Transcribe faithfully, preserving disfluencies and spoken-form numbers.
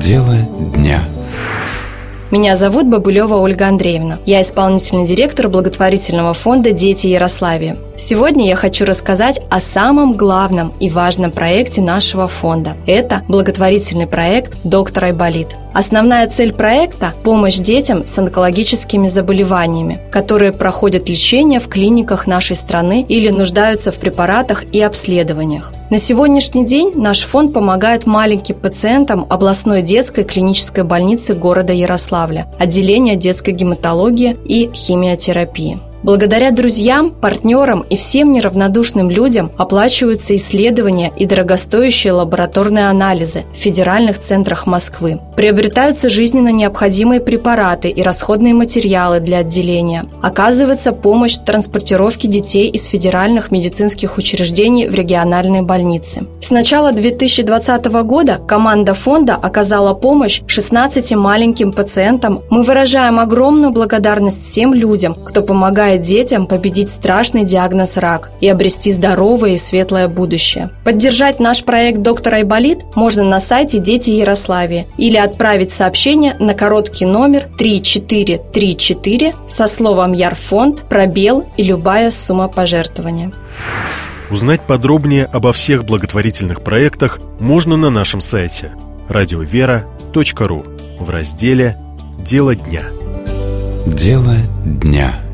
Дело дня. Меня зовут Бабылева Ольга Андреевна. Я исполнительный директор благотворительного фонда «Дети Ярославии». Сегодня я хочу рассказать о самом главном и важном проекте нашего фонда. Это благотворительный проект «Доктор Айболит». Основная цель проекта – помощь детям с онкологическими заболеваниями, которые проходят лечение в клиниках нашей страны или нуждаются в препаратах и обследованиях. На сегодняшний день наш фонд помогает маленьким пациентам областной детской клинической больницы города Ярославля, отделения детской гематологии и химиотерапии. Благодаря друзьям, партнерам и всем неравнодушным людям оплачиваются исследования и дорогостоящие лабораторные анализы в федеральных центрах Москвы. Приобретаются жизненно необходимые препараты и расходные материалы для отделения. Оказывается помощь в транспортировке детей из федеральных медицинских учреждений в региональные больницы. С начала две тысячи двадцатого года команда фонда оказала помощь шестнадцати маленьким пациентам. Мы выражаем огромную благодарность всем людям, кто помогает детям победить страшный диагноз рак и обрести здоровое и светлое будущее. Поддержать наш проект «Доктор Айболит» можно на сайте «Дети Ярославии» или отправить сообщение на короткий номер три четыре три четыре со словом «Ярфонд», пробел и любая сумма пожертвования. Узнать подробнее обо всех благотворительных проектах можно на нашем сайте радиовера точка ру в разделе «Дело дня». Дело дня.